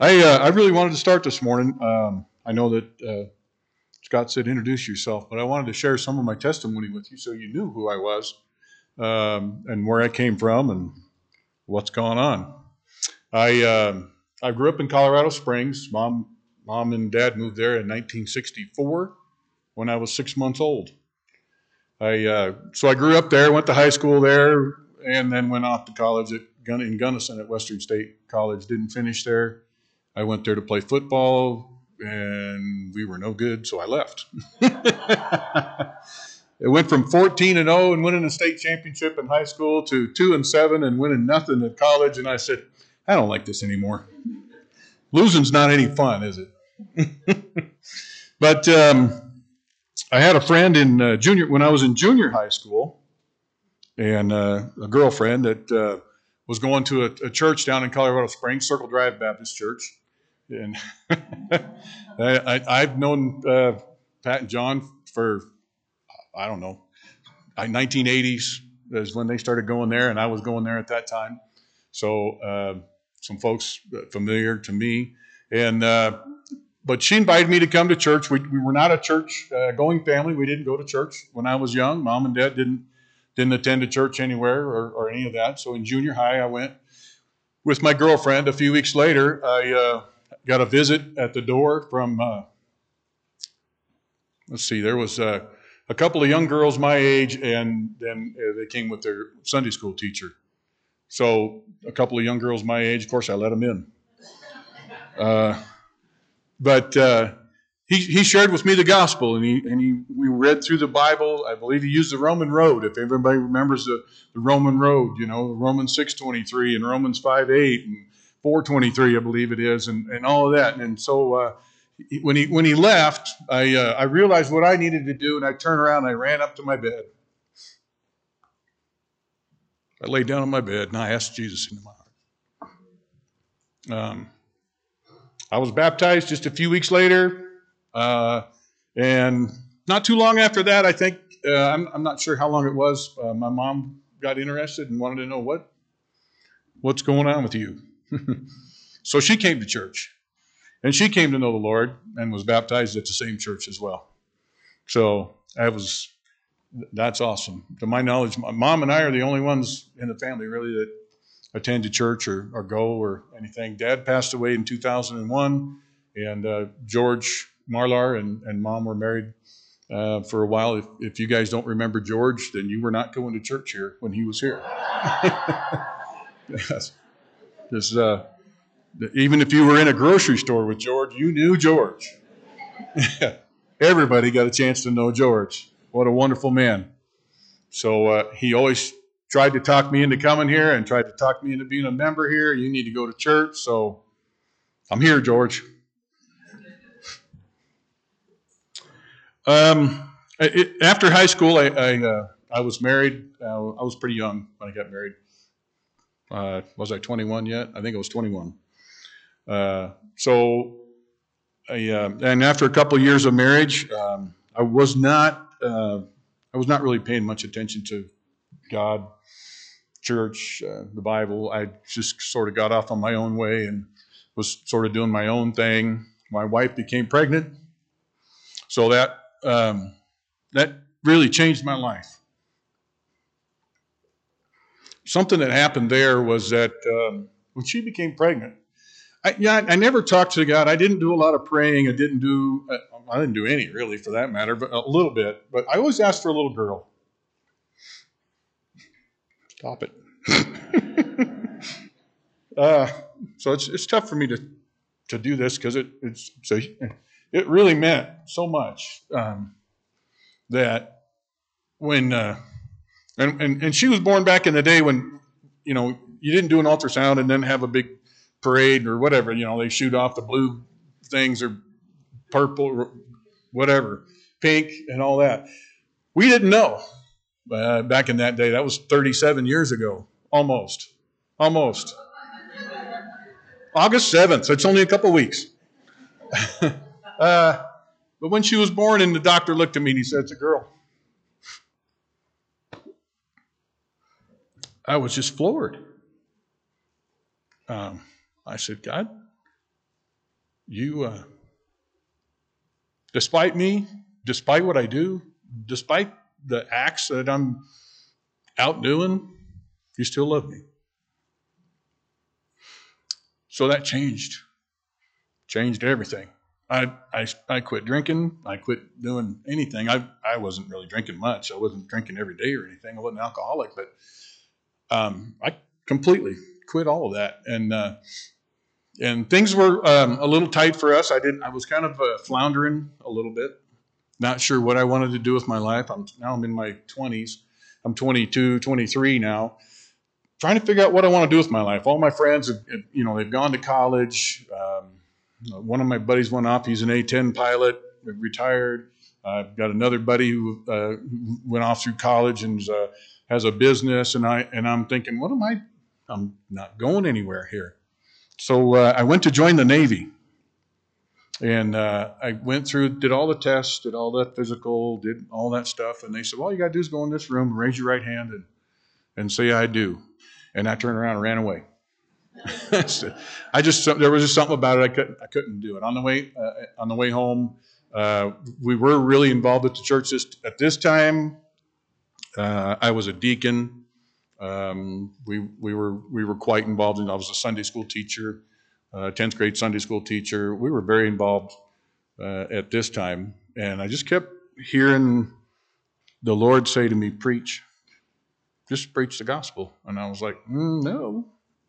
I really wanted to start this morning. I know that Scott said introduce yourself, but I wanted to share some of my testimony with you so you knew who I was and where I came from and what's going on. I grew up in Colorado Springs. Mom and Dad moved there in 1964 when I was 6 months old. So I grew up there, went to high school there, and then went off to college in Gunnison at Western State College. Didn't finish there. I went there to play football, and we were no good, so I left. It went from 14-0 and winning a state championship in high school to 2-7 and winning nothing at college. And I said, I don't like this anymore. Losing's not any fun, is it? But I had a friend in when I was in junior high school, and a girlfriend that was going to a church down in Colorado Springs, Circle Drive Baptist Church. And I've known Pat and John for, I don't know, 1980s is when they started going there, and I was going there at that time. So some folks familiar to me. And but she invited me to come to church. We were not a church going family. We didn't go to church when I was young. Mom and Dad didn't attend a church anywhere or any of that. So in junior high, I went with my girlfriend. A few weeks later, I got a visit at the door from, there was a couple of young girls my age, and then they came with their Sunday school teacher. So a couple of young girls my age, of course, I let them in. But he shared with me the gospel, and we read through the Bible. I believe he used the Roman road. If everybody remembers the Roman road, Romans 6:23 and Romans 5:8 and 4:23, I believe it is, and all of that. And so when he left, I realized what I needed to do, and I turned around and I ran up to my bed. I laid down on my bed and I asked Jesus into my heart. I was baptized just a few weeks later, and not too long after that, I think, I'm not sure how long it was, my mom got interested and wanted to know what's going on with you. So she came to church, and she came to know the Lord and was baptized at the same church as well. So that's awesome. To my knowledge, my mom and I are the only ones in the family really that attend to church or go or anything. Dad passed away in 2001, and George Marlar and Mom were married for a while. If you guys don't remember George, then you were not going to church here when he was here. Yes. Even if you were in a grocery store with George, you knew George. Everybody got a chance to know George. What a wonderful man. So he always tried to talk me into coming here and tried to talk me into being a member here. You need to go to church. So I'm here, George. After high school, I was married. I was pretty young when I got married. Was I 21 yet? I think I was 21. And after a couple of years of marriage, I was not really paying much attention to God, church, the Bible. I just sort of got off on my own way and was sort of doing my own thing. My wife became pregnant, so that really changed my life. Something that happened there was that when she became pregnant, I never talked to God. I didn't do a lot of praying. I didn't do any really, for that matter, but a little bit. But I always asked for a little girl. Stop it. So it's tough for me to do this because it really meant so much that when and she was born back in the day when you didn't do an ultrasound and then have a big parade or whatever. They shoot off the blue things or purple or whatever, pink and all that. We didn't know back in that day. That was 37 years ago, almost. August 7th. It's only a couple weeks. But when she was born and the doctor looked at me and he said, "It's a girl." I was just floored. I said, "God, you, despite me, despite what I do, despite the acts that I'm out doing, you still love me. So that changed everything. I quit drinking. I quit doing anything. I wasn't really drinking much. I wasn't drinking every day or anything. I wasn't an alcoholic, but I completely quit all of that. And things were a little tight for us. I was kind of floundering a little bit, not sure what I wanted to do with my life. I'm in my 20s. I'm 22, 23 now, trying to figure out what I want to do with my life. All my friends, they've gone to college. One of my buddies went off. He's an A-10 pilot, retired. I've got another buddy who went off through college and has a business. And I'm thinking, I'm not going anywhere here. So I went to join the Navy. And I went through, did all the tests, did all the physical, did all that stuff. And they said, all you got to do is go in this room, raise your right hand, and say, I do. And I turned around and ran away. There was just something about it. I couldn't do it. On the way home, we were really involved with the church at this time. I was a deacon. We were quite involved I was a Sunday school teacher, 10th grade Sunday school teacher. We were very involved at this time, and I just kept hearing the Lord say to me, "Preach, just preach the gospel." And I was like, "No."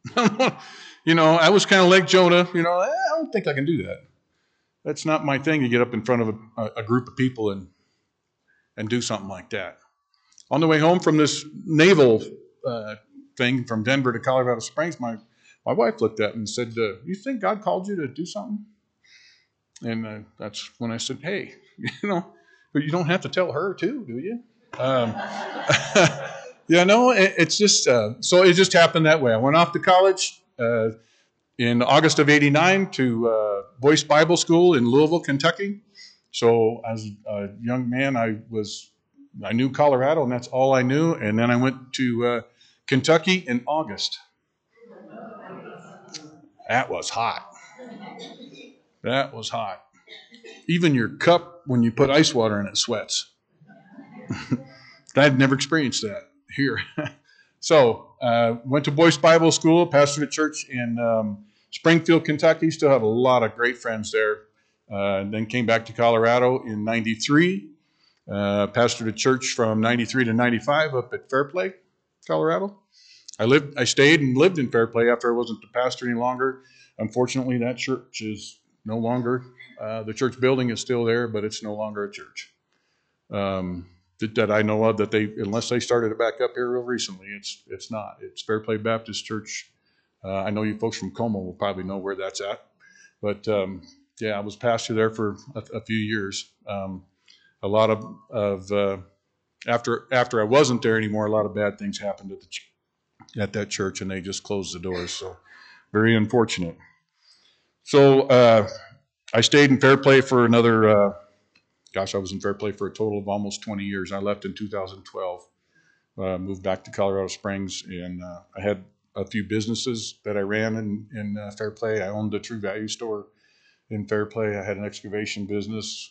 I was kind of like Jonah. I don't think I can do that. That's not my thing to get up in front of a group of people and do something like that. On the way home from this naval thing from Denver to Colorado Springs, my wife looked at me and said, "You think God called you to do something?" And that's when I said, "Hey, but you don't have to tell her too, do you?" It's just so it just happened that way. I went off to college in August of '89 to Boyce Bible School in Louisville, Kentucky. So as a young man, I knew Colorado, and that's all I knew. And then I went to Kentucky in August. That was hot. That was hot. Even your cup, when you put ice water in it, sweats. I'd never experienced that here. So went to Boyce Bible School, pastored a church in Springfield, Kentucky. Still have a lot of great friends there. Then came back to Colorado in '93. Pastored a church from '93 to '95 up at Fairplay, Colorado. I stayed and lived in Fairplay after I wasn't the pastor any longer. Unfortunately, that church is no longer. The church building is still there, but it's no longer a church. That I know of, unless they started it back up here real recently, it's not. It's Fairplay Baptist Church. I know you folks from Como will probably know where that's at. But I was pastor there for a few years. A lot of after I wasn't there anymore, a lot of bad things happened at that church, and they just closed the doors. So very unfortunate. So I stayed in Fairplay for another. I was in Fairplay for a total of almost 20 years. I left in 2012, moved back to Colorado Springs, and I had a few businesses that I ran in Fairplay. I owned the True Value store in Fairplay. I had an excavation business.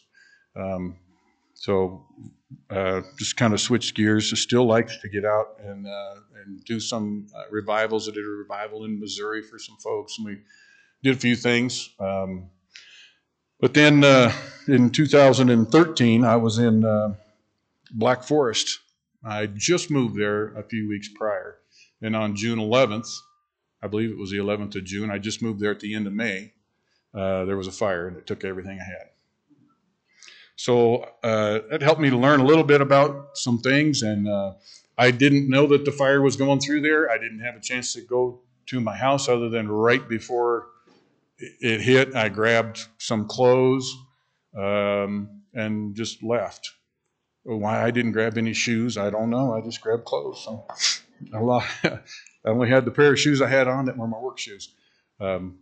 So just kind of switched gears. I still like to get out and do some revivals. I did a revival in Missouri for some folks, and we did a few things. But then in 2013, I was in Black Forest. I just moved there a few weeks prior. And on June 11th, I believe it was the 11th of June, I just moved there at the end of May, there was a fire and it took everything I had. So that helped me to learn a little bit about some things. And I didn't know that the fire was going through there. I didn't have a chance to go to my house other than right before it hit. I grabbed some clothes and just left. Why I didn't grab any shoes, I don't know. I just grabbed clothes. So I only had the pair of shoes I had on that were my work shoes. And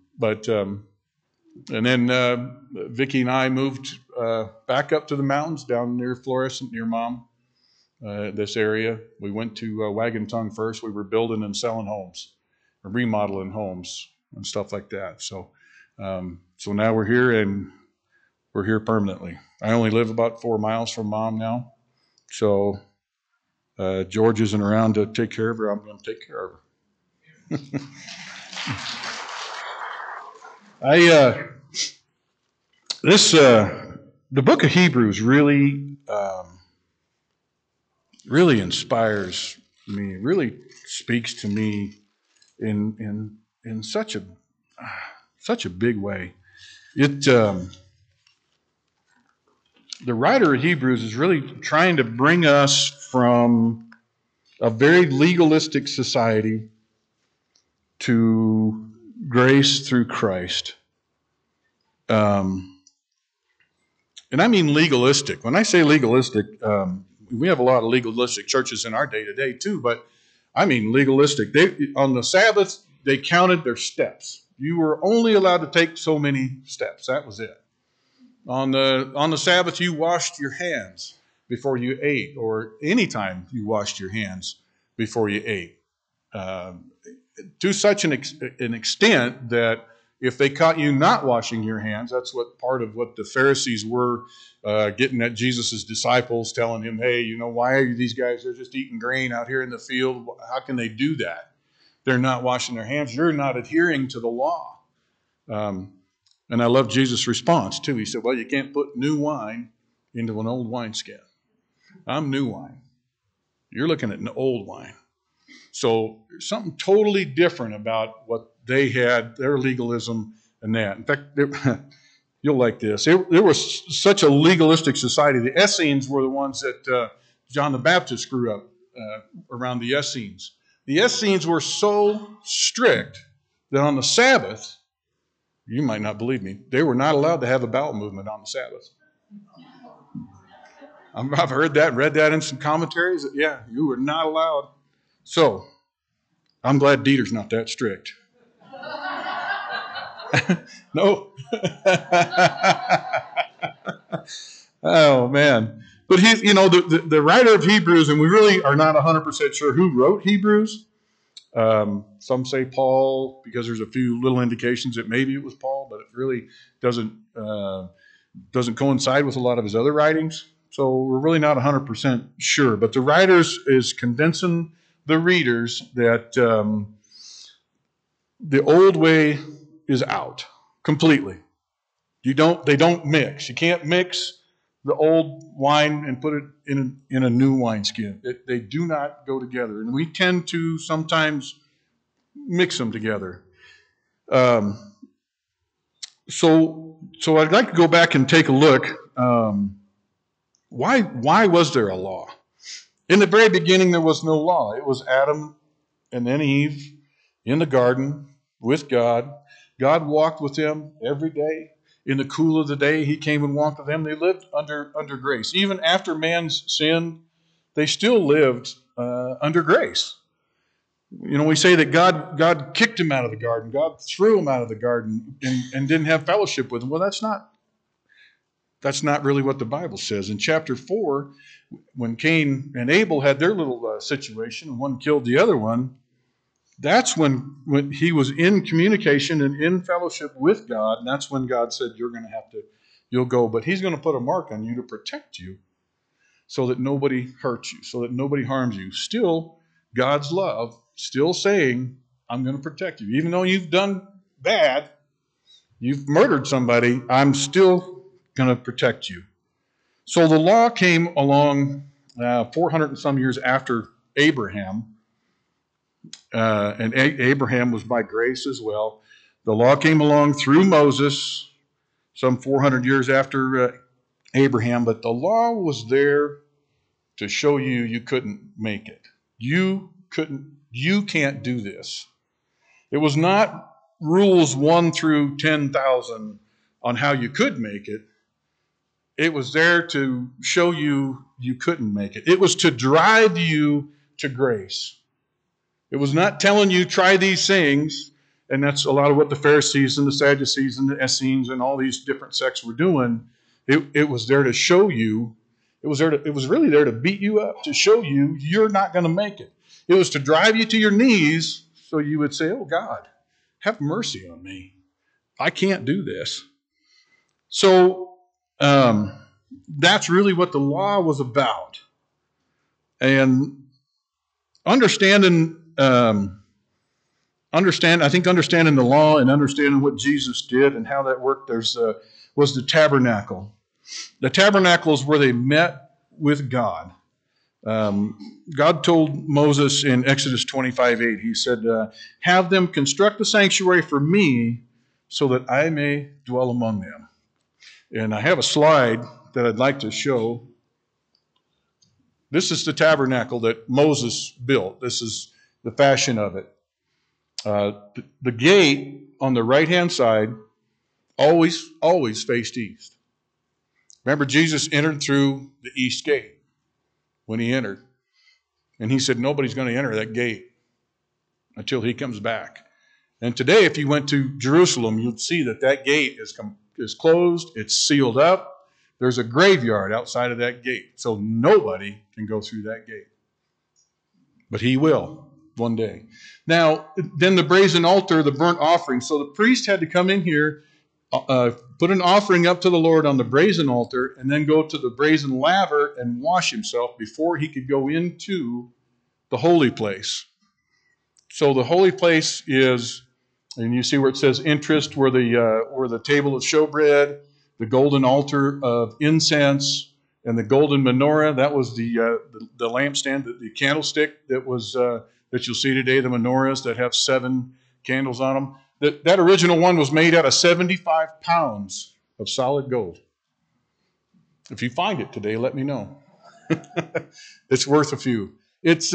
then Vicki and I moved back up to the mountains down near Florissant, near Mom, this area. We went to Wagon Tongue first. We were building and selling homes, or remodeling homes and stuff like that. So So now we're here, and we're here permanently. I only live about 4 miles from Mom now. So George isn't around to take care of her. I'm going to take care of her. The book of Hebrews really inspires me, really speaks to me in such a big way. The writer of Hebrews is really trying to bring us from a very legalistic society to grace through Christ. And I mean legalistic. When I say legalistic, we have a lot of legalistic churches in our day to day too, but I mean legalistic. On the Sabbath, they counted their steps. You were only allowed to take so many steps. That was it. On the Sabbath, you washed your hands before you ate, or any time you washed your hands before you ate. To such an extent that if they caught you not washing your hands, that's what part of what the Pharisees were getting at Jesus' disciples, telling him, hey, why are these guys, they're just eating grain out here in the field. How can they do that? They're not washing their hands. You're not adhering to the law. And I love Jesus' response, too. He said, well, you can't put new wine into an old wineskin. I'm new wine. You're looking at an old wine. So there's something totally different about what they had, their legalism and that. In fact, you'll like this. There was such a legalistic society. The Essenes were the ones that John the Baptist grew up around the Essenes. The Essenes were so strict that on the Sabbath, you might not believe me, they were not allowed to have a bowel movement on the Sabbath. I've heard that, read that in some commentaries. Yeah, you were not allowed. So, I'm glad Dieter's not that strict. No. Oh, man. But the writer of Hebrews, and we really are not 100% sure who wrote Hebrews. Some say Paul, because there's a few little indications that maybe it was Paul, but it really doesn't coincide with a lot of his other writings. So we're really not 100% sure. But the writers is convincing the readers that the old way is out completely. They don't mix. You can't mix the old wine and put it in a new wineskin. They do not go together. And we tend to sometimes mix them together. So I'd like to go back and take a look. Why was there a law? In the very beginning, there was no law. It was Adam and then Eve in the garden with God. God walked with them every day. In the cool of the day, he came and walked with them. They lived under grace. Even after man's sin, they still lived under grace. We say that God kicked him out of the garden. God threw him out of the garden and didn't have fellowship with him. Well, that's not really what the Bible says. In chapter 4, when Cain and Abel had their little situation, one killed the other one, that's when he was in communication and in fellowship with God, and that's when God said, you'll go, but he's going to put a mark on you to protect you so that nobody hurts you, so that nobody harms you. Still, God's love, still saying, I'm going to protect you. Even though you've done bad, you've murdered somebody, I'm still going to protect you. So the law came along 400 and some years after Abraham, and Abraham was by grace as well. The law came along through Moses, some 400 years after Abraham, but the law was there to show you couldn't make it. You can't do this. It was not rules 1 through 10,000 on how you could make it. It was there to show you couldn't make it. It was to drive you to grace. It was not telling you, try these things, and that's a lot of what the Pharisees and the Sadducees and the Essenes and all these different sects were doing. It was there to show you. It was really there to beat you up, to show you you're not going to make it. It was to drive you to your knees so you would say, oh God, have mercy on me. I can't do this. So that's really what the law was about. And understanding the law and understanding what Jesus did and how that worked, was the tabernacle. The tabernacle is where they met with God. God told Moses in Exodus 25:8, he said, have them construct a sanctuary for me so that I may dwell among them. And I have a slide that I'd like to show. This is the tabernacle that Moses built. This is the fashion of it. The gate on the right-hand side always faced east. Remember, Jesus entered through the east gate when he entered. And he said nobody's going to enter that gate until he comes back. And today, if you went to Jerusalem, you'd see that gate is closed, it's sealed up. There's a graveyard outside of that gate, so nobody can go through that gate. But he will one day. Now, then the brazen altar, the burnt offering. So the priest had to come in here, put an offering up to the Lord on the brazen altar, and then go to the brazen laver and wash himself before he could go into the holy place. So the holy place is, and you see where it says interest, where the table of showbread, the golden altar of incense, and the golden menorah. That was the lampstand, the candlestick that you'll see today. The menorahs that have 7 candles on them. That original one was made out of 75 pounds of solid gold. If you find it today, let me know. It's worth a few. It's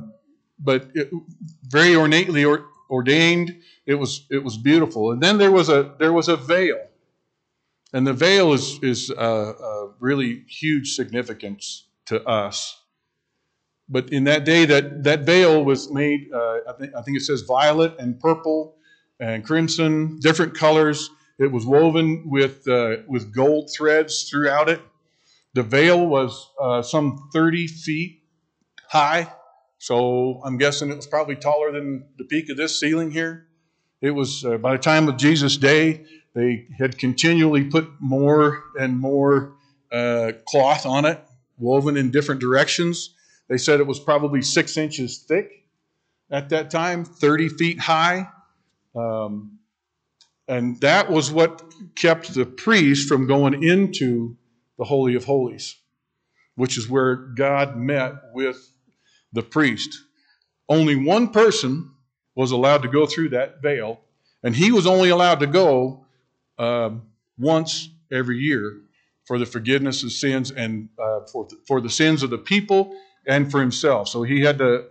very ornately ordained. It was beautiful. And then there was a veil, and the veil is really huge significance to us. But in that day, that veil was made. I think it says violet and purple and crimson, different colors. It was woven with gold threads throughout it. The veil was some 30 feet high, so I'm guessing it was probably taller than the peak of this ceiling here. It was, by the time of Jesus' day, they had continually put more and more cloth on it, woven in different directions. They said it was probably 6 inches thick at that time, 30 feet high. And that was what kept the priest from going into the Holy of Holies, which is where God met with the priest. Only one person was allowed to go through that veil, and he was only allowed to go once every year for the forgiveness of sins and for the sins of the people and for himself. So he had to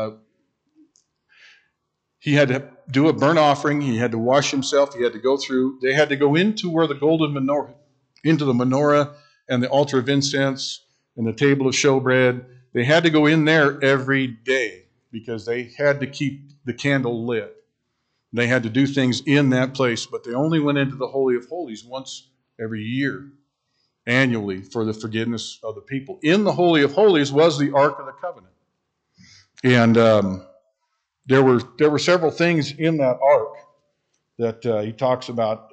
do a burnt offering. He had to wash himself. He had to go through. They had to go into where the golden menorah, into the menorah and the altar of incense and the table of showbread. They had to go in there every day because they had to keep the candle lit. They had to do things in that place, but they only went into the Holy of Holies once every year, annually, for the forgiveness of the people. In the Holy of Holies was the Ark of the Covenant. And there were several things in that ark that he talks about.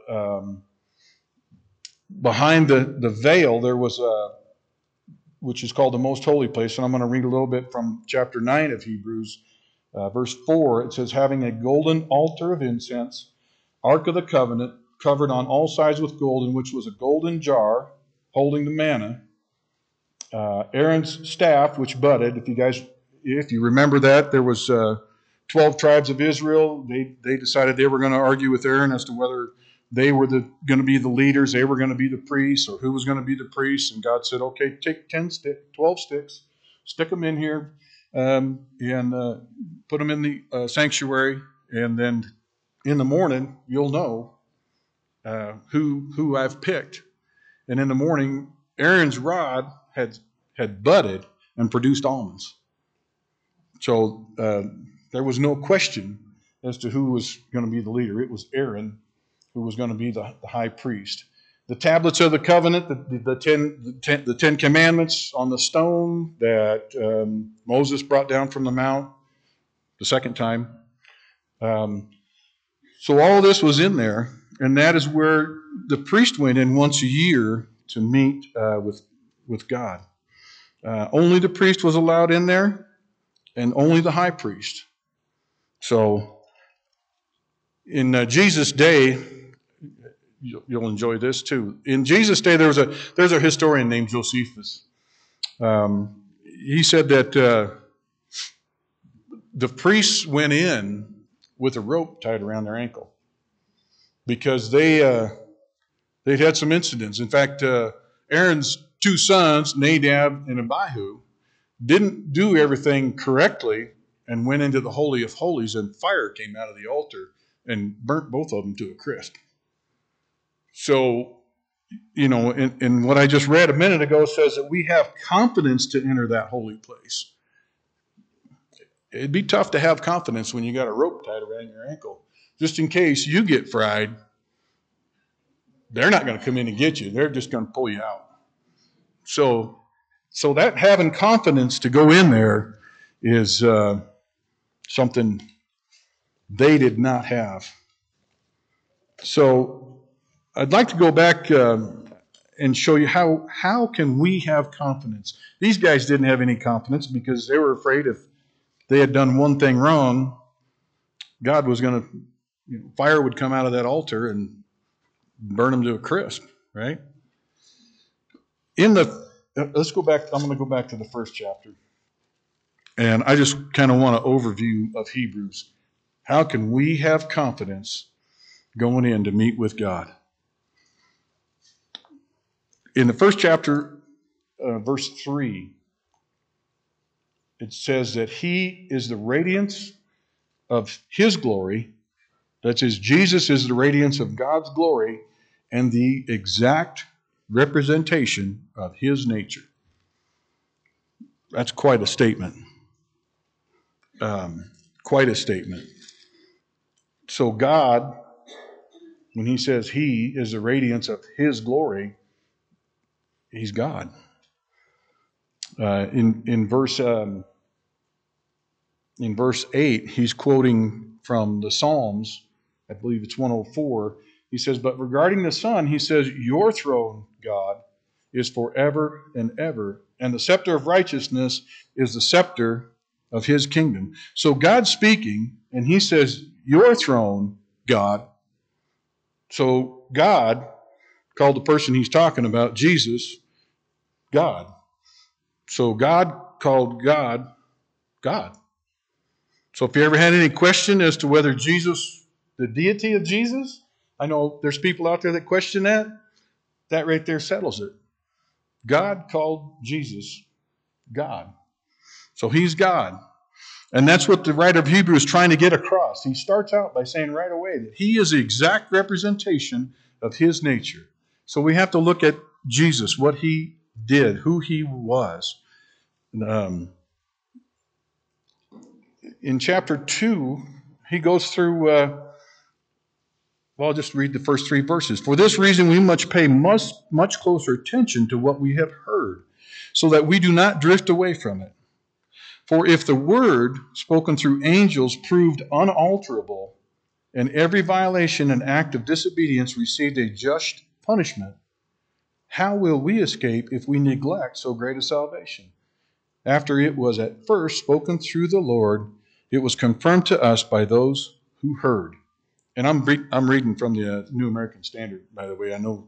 Behind the veil, there was which is called the most holy place. And I'm going to read a little bit from chapter 9 of Hebrews, verse 4. It says, having a golden altar of incense, Ark of the Covenant, covered on all sides with gold, in which was a golden jar holding the manna. Aaron's staff, which budded. If you remember that, there was 12 tribes of Israel. They decided they were going to argue with Aaron as to whether they were going to be the leaders, they were going to be the priests, or who was going to be the priests. And God said, okay, take 12 sticks, stick them in here, and put them in the sanctuary, and then in the morning you'll know who I've picked. And in the morning, Aaron's rod had budded and produced almonds. So there was no question as to who was going to be the leader. It was Aaron who was going to be the high priest. The tablets of the covenant, the 10 commandments on the stone that Moses brought down from the mount the second time. So all of this was in there. And that is where the priest went in once a year to meet with God. Only the priest was allowed in there, and only the high priest. So, in Jesus' day, you'll enjoy this too. In Jesus' day, there's a historian named Josephus. He said that the priests went in with a rope tied around their ankle because they'd had some incidents. In fact, Aaron's two sons, Nadab and Abihu, didn't do everything correctly and went into the Holy of Holies, and fire came out of the altar and burnt both of them to a crisp. So, in what I just read a minute ago says that we have confidence to enter that holy place. It'd be tough to have confidence when you got a rope tied around your ankle. Just in case you get fried, they're not going to come in and get you. They're just going to pull you out. So that having confidence to go in there is something they did not have. So I'd like to go back and show you how can we have confidence. These guys didn't have any confidence because they were afraid if they had done one thing wrong, God was going to, fire would come out of that altar and burn them to a crisp, right? Let's go back. I'm going to go back to the first chapter. And I just kind of want an overview of Hebrews. How can we have confidence going in to meet with God? In the first chapter, verse 3, it says that He is the radiance of His glory. That is, Jesus is the radiance of God's glory and the exact representation of His nature. That's quite a statement. Quite a statement. So God, when He says He is the radiance of His glory, He's God. In verse 8, he's quoting from the Psalms. I believe it's 104. He says, but regarding the Son, he says, your throne, God, is forever and ever, and the scepter of righteousness is the scepter of His kingdom. So God's speaking, and He says, your throne, God. So God called the person He's talking about, Jesus, God. So God called God, God. So if you ever had any question as to whether Jesus, the deity of Jesus, I know there's people out there that question that. That right there settles it. God called Jesus God. So He's God. And that's what the writer of Hebrews is trying to get across. He starts out by saying right away that He is the exact representation of His nature. So we have to look at Jesus, what He did, who He was. In chapter 2, he goes through, I'll just read the first 3 verses. For this reason, we must pay much closer attention to what we have heard, so that we do not drift away from it. For if the word spoken through angels proved unalterable, and every violation and act of disobedience received a just punishment, how will we escape if we neglect so great a salvation? After it was at first spoken through the Lord, it was confirmed to us by those who heard. And I'm reading from the New American Standard, by the way. I know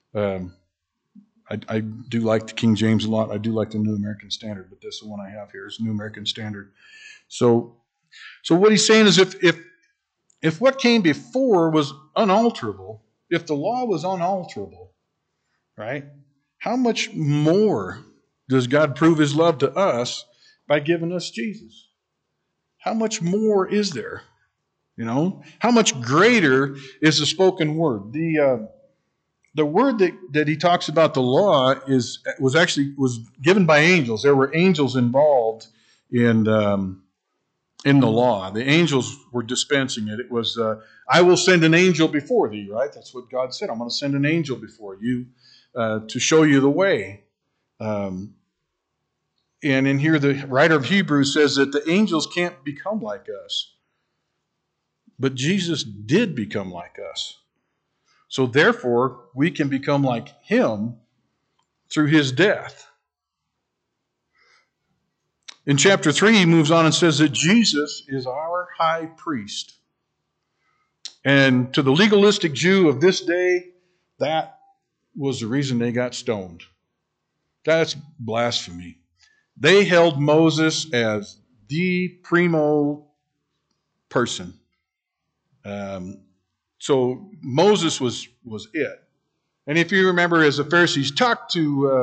I do like the King James a lot. I do like the New American Standard, but this is the one I have here is New American Standard. So what he's saying is if what came before was unalterable, if the law was unalterable, right, how much more does God prove His love to us by giving us Jesus? How much more is there? How much greater is the spoken word? The word that he talks about the law was given by angels. There were angels involved in the law. The angels were dispensing it. It was, I will send an angel before thee, right? That's what God said. I'm going to send an angel before you to show you the way. And in here, the writer of Hebrews says that the angels can't become like us. But Jesus did become like us. So therefore, we can become like him through his death. In chapter 3, he moves on and says that Jesus is our high priest. And to the legalistic Jew of this day, that was the reason they got stoned. That's blasphemy. They held Moses as the primo person. So Moses was it. And if you remember, as the Pharisees talked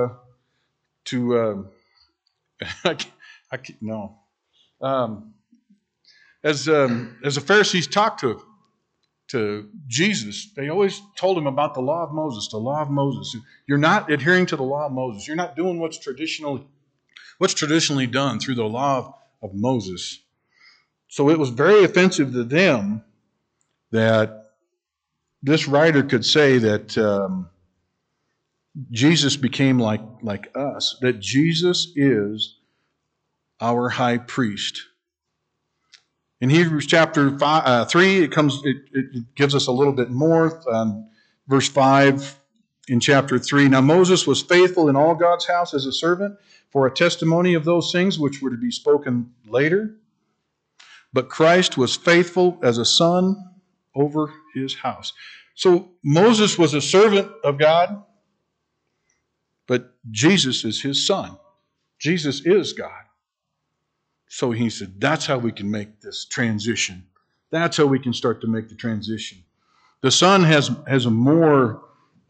as the Pharisees talked to Jesus, they always told him about the law of Moses, the law of Moses. You're not adhering to the law of Moses. You're not doing what's traditionally done through the law of Moses. So it was very offensive to them that this writer could say that Jesus became like us, that Jesus is our high priest. In Hebrews chapter 3, it gives us a little bit more. Verse 5 in chapter 3, now Moses was faithful in all God's house as a servant for a testimony of those things which were to be spoken later. But Christ was faithful as a son over his house. So Moses was a servant of God, but Jesus is his son. Jesus is God. So he said, that's how we can make this transition. That's how we can start to make the transition. The son has a more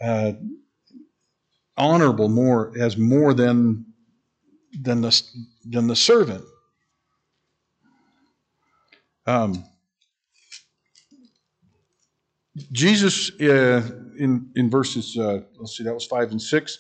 honorable, has more than the servant. Jesus in verses, let's see, that was 5 and 6.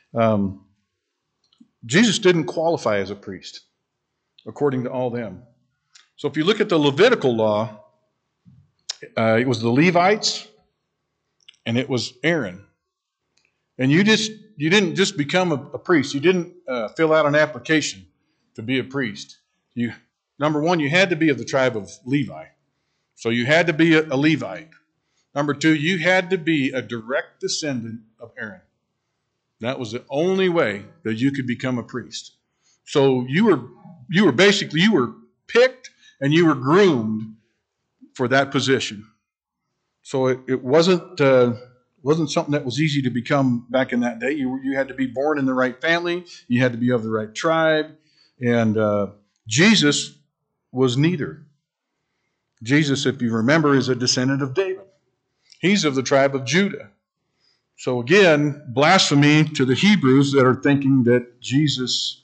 Jesus didn't qualify as a priest, according to all them. So if you look at the Levitical law, it was the Levites and it was Aaron. And you didn't just become a priest. You didn't fill out an application to be a priest. Number one, you had to be of the tribe of Levi. So you had to be a Levite. Number two, you had to be a direct descendant of Aaron. That was the only way that you could become a priest. So you were picked and you were groomed for that position. So it wasn't something that was easy to become back in that day. You had to be born in the right family. You had to be of the right tribe. And Jesus was neither. Jesus, if you remember, is a descendant of David. He's of the tribe of Judah. So again, blasphemy to the Hebrews that are thinking that Jesus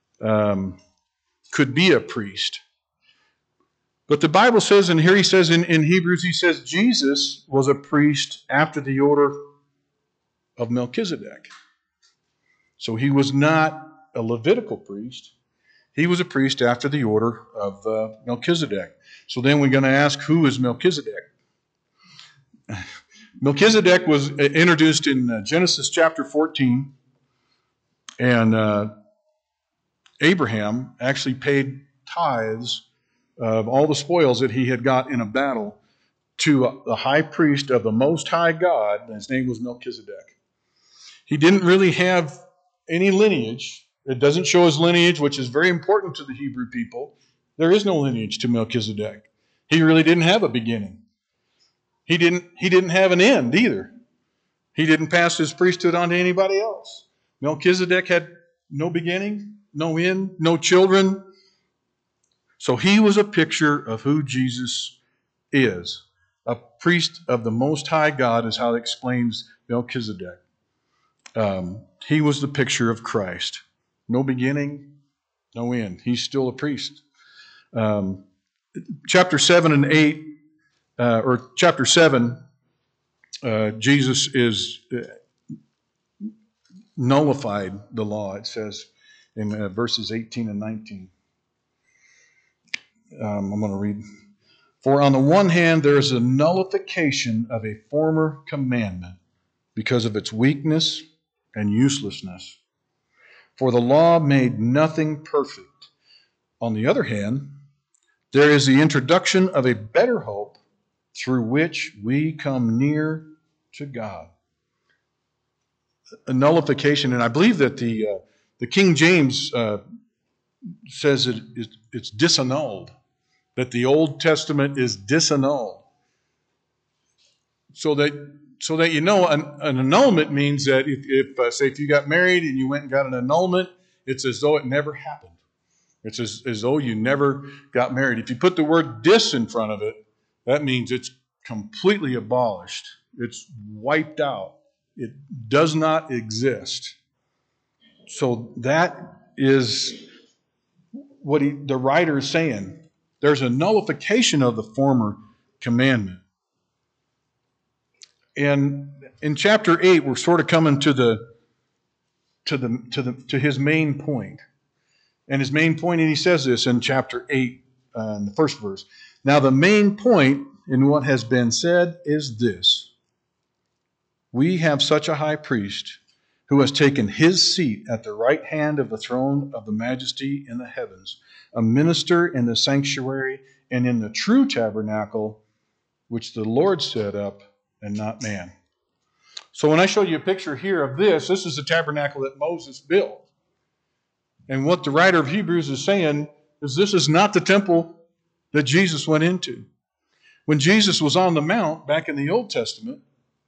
could be a priest. But the Bible says, and here he says in Hebrews, he says Jesus was a priest after the order of Melchizedek. So he was not a Levitical priest. He was a priest after the order of Melchizedek. So then we're going to ask, who is Melchizedek? Melchizedek was introduced in Genesis chapter 14, and Abraham actually paid tithes of all the spoils that he had got in a battle to the high priest of the Most High God, and his name was Melchizedek. He didn't really have any lineage. It doesn't show his lineage, which is very important to the Hebrew people. There is no lineage to Melchizedek. He really didn't have a beginning. He didn't have an end either. He didn't pass his priesthood on to anybody else. Melchizedek had no beginning, no end, no children. So he was a picture of who Jesus is. A priest of the Most High God is how it explains Melchizedek. He was the picture of Christ. No beginning, no end. He's still a priest. Chapter 7 and 8, or chapter 7, Jesus is nullified the law, it says in verses 18 and 19. I'm going to read. For on the one hand, there is a nullification of a former commandment because of its weakness and uselessness. For the law made nothing perfect. On the other hand, there is the introduction of a better hope through which we come near to God. A nullification, and I believe that the King James says it's disannulled, that the Old Testament is disannulled. So that you know, an annulment means that if you got married and you went and got an annulment, it's as though it never happened. It's as though you never got married. If you put the word dis in front of it, that means it's completely abolished. It's wiped out. It does not exist. So that is what the writer is saying. There's a nullification of the former commandment. And in chapter 8, we're sort of coming to his main point. And his main point, and he says this in chapter 8, in the first verse. Now the main point in what has been said is this: we have such a high priest who has taken his seat at the right hand of the throne of the majesty in the heavens, a minister in the sanctuary and in the true tabernacle, which the Lord set up and not man. So when I show you a picture here of this is the tabernacle that Moses built. And what the writer of Hebrews is saying is this is not the temple that Jesus went into. When Jesus was on the mount back in the Old Testament,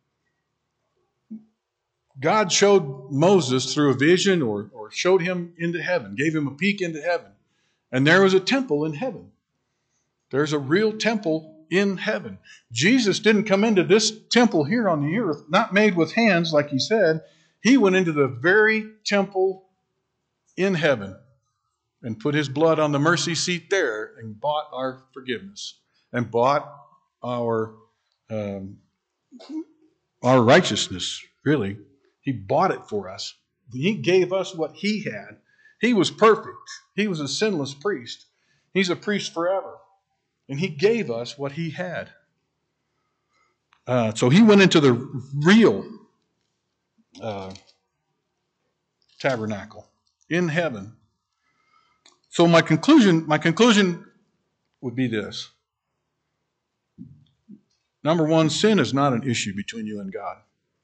God showed Moses through a vision or showed him into heaven, gave him a peek into heaven. And there was a temple in heaven. There's a real temple in heaven. Jesus didn't come into this temple here on the earth, not made with hands like he said. He went into the very temple in heaven and put his blood on the mercy seat there and bought our forgiveness and bought our righteousness, really. He bought it for us. He gave us what he had. He was perfect. He was a sinless priest. He's a priest forever. And he gave us what he had. So he went into the real tabernacle in heaven. So my conclusion would be this. Number one, sin is not an issue between you and God.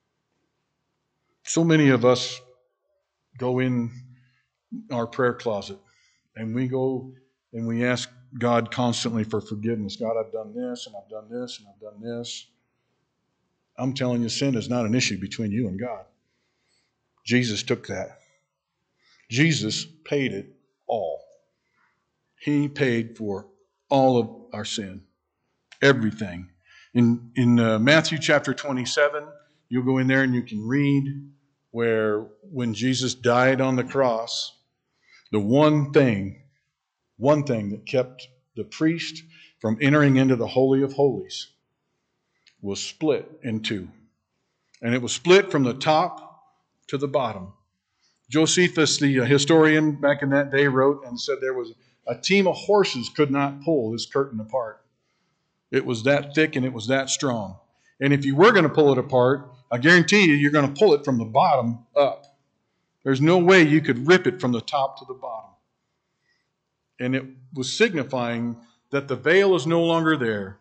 So many of us go in our prayer closet and we go and we ask God constantly for forgiveness. God, I've done this and I've done this and I've done this. I'm telling you, sin is not an issue between you and God. Jesus took that. Jesus paid it all. He paid for all of our sin, everything. In Matthew chapter 27, you'll go in there and you can read where when Jesus died on the cross, the one thing that kept the priest from entering into the Holy of Holies was split in two. And it was split from the top to the bottom. Josephus, the historian back in that day, wrote and said there was a team of horses could not pull this curtain apart. It was that thick and it was that strong. And if you were going to pull it apart, I guarantee you're going to pull it from the bottom up. There's no way you could rip it from the top to the bottom. And it was signifying that the veil is no longer there,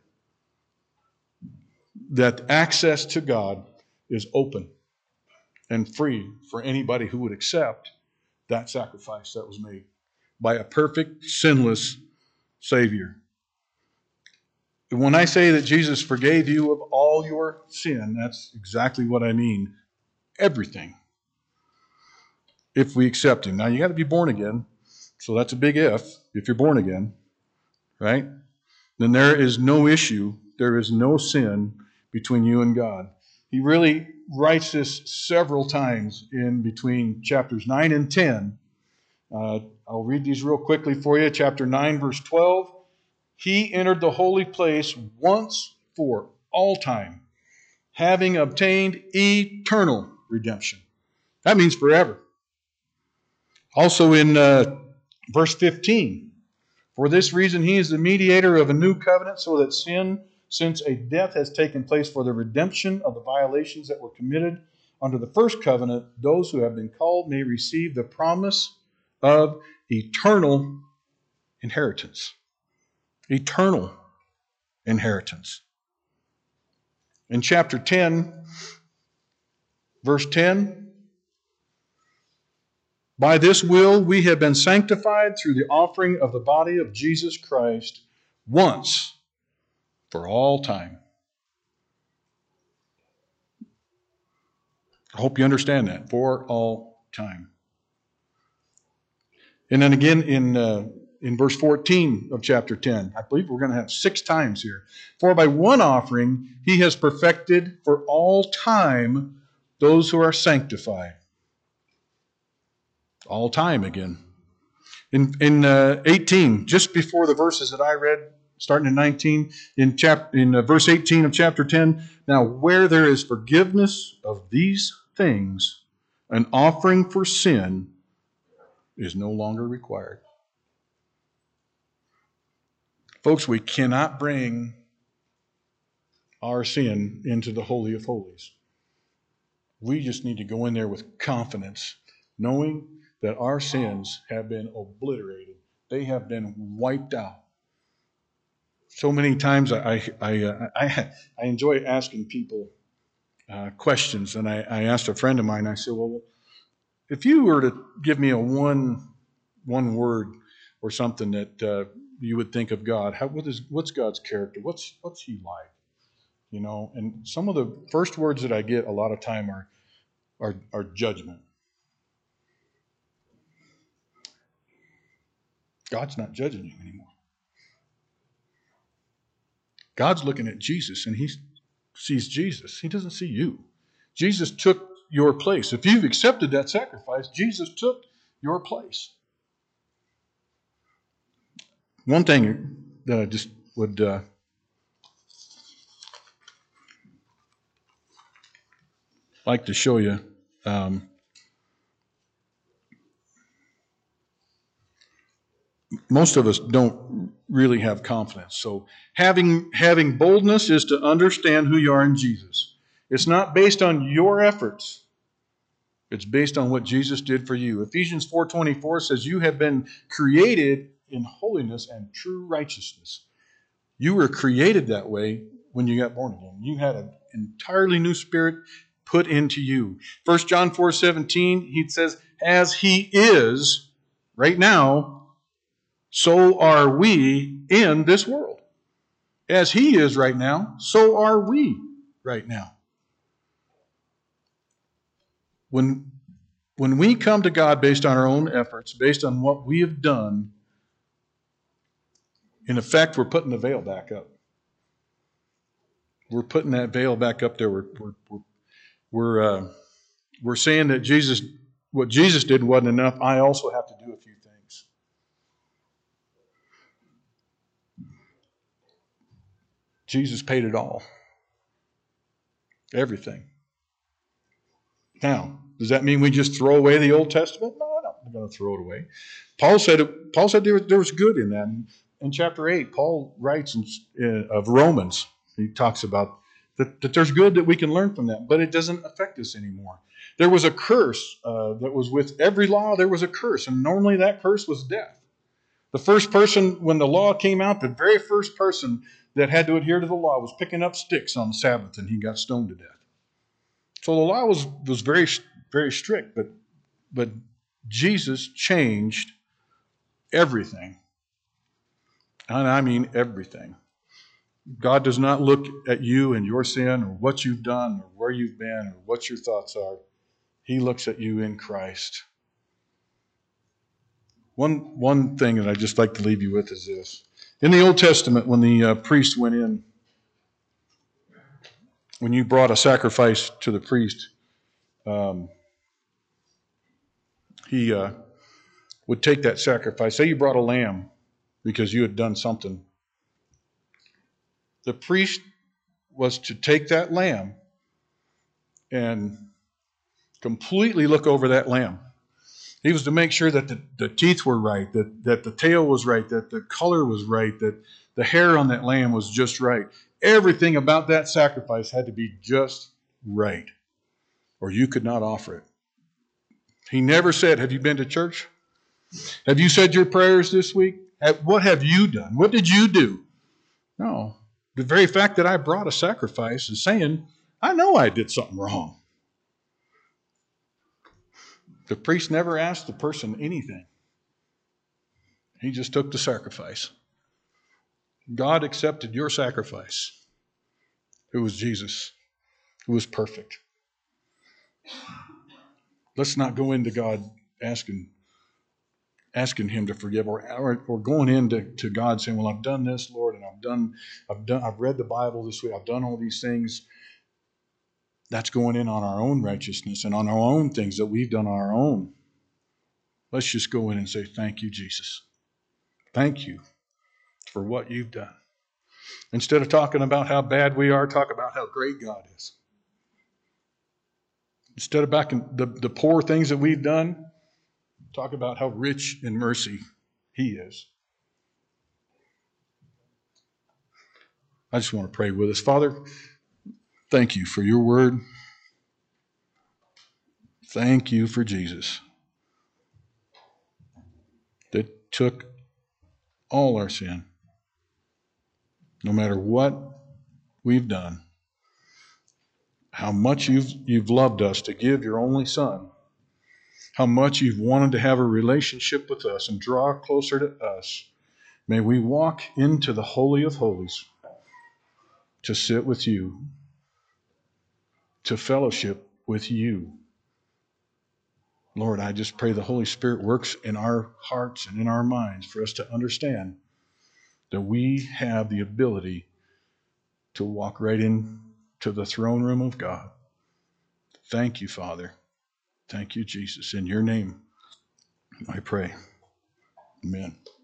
that access to God is open and free for anybody who would accept that sacrifice that was made by a perfect, sinless Savior. When I say that Jesus forgave you of all your sin, that's exactly what I mean. Everything. If we accept Him. Now, you got to be born again. So that's a big if you're born again. Right? Then there is no issue. There is no sin between you and God. He really writes this several times in between chapters 9 and 10. I'll read these real quickly for you. Chapter 9, verse 12. He entered the holy place once for all time, having obtained eternal redemption. That means forever. Also in verse 15, for this reason he is the mediator of a new covenant, so that since a death has taken place for the redemption of the violations that were committed under the first covenant, those who have been called may receive the promise of eternal inheritance. Eternal inheritance. In chapter 10, Verse 10, by this will we have been sanctified through the offering of the body of Jesus Christ once for all time. I hope you understand that. For all time. And then again in verse 14 of chapter 10, I believe we're going to have 6 times here. For by one offering he has perfected for all time those who are sanctified. All time again. In 18, just before the verses that I read, starting in 19, in verse 18 of chapter 10, now where there is forgiveness of these things, an offering for sin is no longer required. Folks, we cannot bring our sin into the Holy of Holies. We just need to go in there with confidence, knowing that our sins have been obliterated. They have been wiped out. So many times I enjoy asking people questions, and I asked a friend of mine, I said, well, if you were to give me a one word or something that you would think of God, what's God's character? What's He like? You know, and some of the first words that I get a lot of time are judgment. God's not judging you anymore. God's looking at Jesus, and He sees Jesus. He doesn't see you. Jesus took your place. If you've accepted that sacrifice, Jesus took your place. One thing that I just would like to show you. Most of us don't really have confidence. So having boldness is to understand who you are in Jesus. It's not based on your efforts. It's based on what Jesus did for you. Ephesians 4:24 says, you have been created in holiness and true righteousness. You were created that way when you got born again. You had an entirely new spirit put into you. 1 John 4:17, he says, as He is right now, so are we in this world. As He is right now, so are we right now. When we come to God based on our own efforts, based on what we have done, in effect, we're putting the veil back up. We're putting that veil back up there. We're saying that what Jesus did wasn't enough. I also have to do a few things. Jesus paid it all. Everything. Now, does that mean we just throw away the Old Testament? No, I'm not going to throw it away. Paul said there was good in that. In chapter 8, Paul writes of Romans. He talks about that there's good that we can learn from that, but it doesn't affect us anymore. There was a curse that was with every law. There was a curse, and normally that curse was death. The first person, when the law came out, the very first person that had to adhere to the law was picking up sticks on the Sabbath, and he got stoned to death. So the law was very, very strict, but Jesus changed everything. And I mean everything. God does not look at you and your sin or what you've done or where you've been or what your thoughts are. He looks at you in Christ. One thing that I'd just like to leave you with is this. In the Old Testament, when the priest went in, when you brought a sacrifice to the priest, he would take that sacrifice. Say you brought a lamb because you had done something. The priest was to take that lamb and completely look over that lamb. He was to make sure that the teeth were right, that the tail was right, that the color was right, that the hair on that lamb was just right. Everything about that sacrifice had to be just right, or you could not offer it. He never said, have you been to church? Have you said your prayers this week? What have you done? What did you do? No. The very fact that I brought a sacrifice is saying, I know I did something wrong. The priest never asked the person anything. He just took the sacrifice. God accepted your sacrifice. It was Jesus, who was perfect. Let's not go into God asking him to forgive, or going into God saying, well, I've done this, Lord, and I've read the Bible this week, I've done all these things. That's going in on our own righteousness and on our own things that we've done on our own. Let's just go in and say, thank you, Jesus. Thank you for what you've done. Instead of talking about how bad we are, talk about how great God is. Instead of back in the poor things that we've done, talk about how rich in mercy He is. I just want to pray with us. Father, thank you for your word. Thank you for Jesus that took all our sin, no matter what we've done, how much you've loved us to give your only Son, how much you've wanted to have a relationship with us and draw closer to us. May we walk into the Holy of Holies to sit with you, to fellowship with you. Lord, I just pray the Holy Spirit works in our hearts and in our minds for us to understand that we have the ability to walk right into the throne room of God. Thank you, Father. Thank you, Jesus. In your name, I pray. Amen.